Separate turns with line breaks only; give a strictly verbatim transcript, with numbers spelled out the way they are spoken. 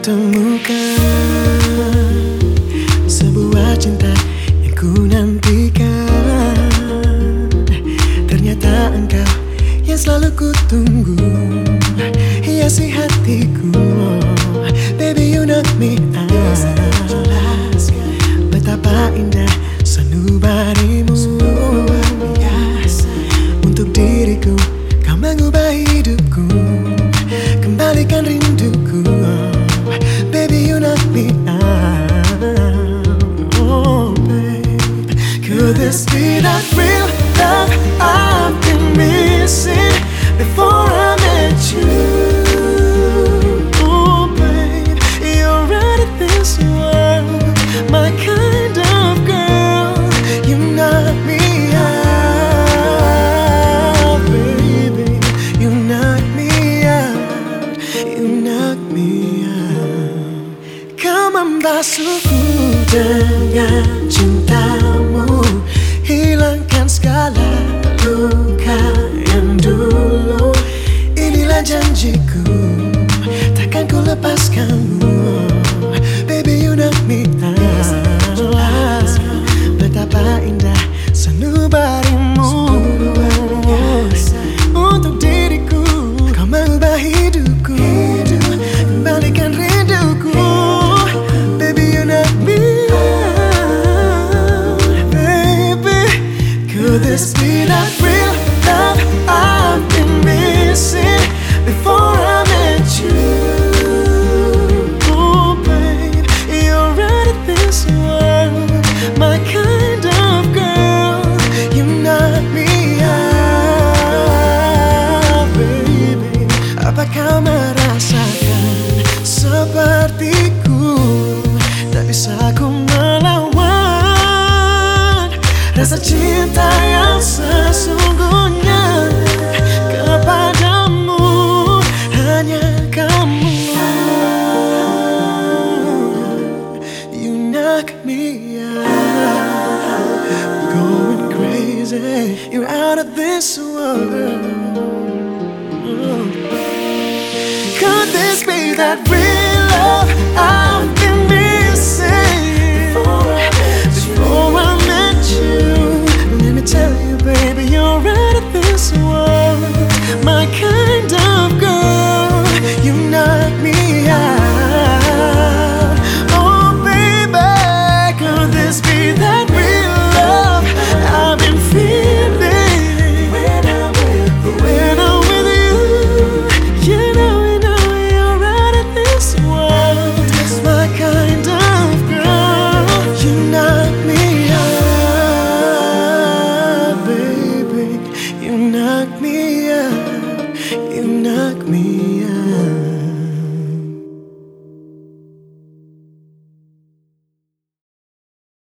temukan sebuah cinta yang ku nantikan. Ternyata engkau yang selalu ku tunggu, hiasi hatiku. Baby, you knock me out. Betapa indah sanubarimu. Untuk diriku kau mengubah hidupku, kembalikan rinduku. Baby, you knock me out. Oh babe, could this be that real love I've been missing before I met you? Oh babe, you're right in this world, my kind of girl. You knock me out, baby. You knock me out. You knock me out. Kau membasuhku dengan cintamu, hilangkan segala luka yang dulu. Inilah janjiku, takkan ku lepaskanmu. Baby, you knock me out. Betapa indah sanubarimu. Untuk diriku kau mengubah hidupku, kembalikan rinduku. Baby, you knock me out. Baby, could this be that real love I've been missing before I met you? Oh babe, you're right in this world, my kind of girl. You knock me out, baby. Apa kau merasakan sepertiku? Tak bisa ku melawan rasa cinta yang sesungguhnya kepadamu, hanya kamu. You knock me out, going crazy. You're out of this world. Could this be that real love I've been missing before I met you? Let me tell you, baby, you're out of this world, my kind of girl. You knock me out. Oh baby, could this be that real love I've been feeling when I'm with you? When I'm with you, you know, you know you're out of this world, my kind of girl. You knock me out, baby. You knock me out. You knock me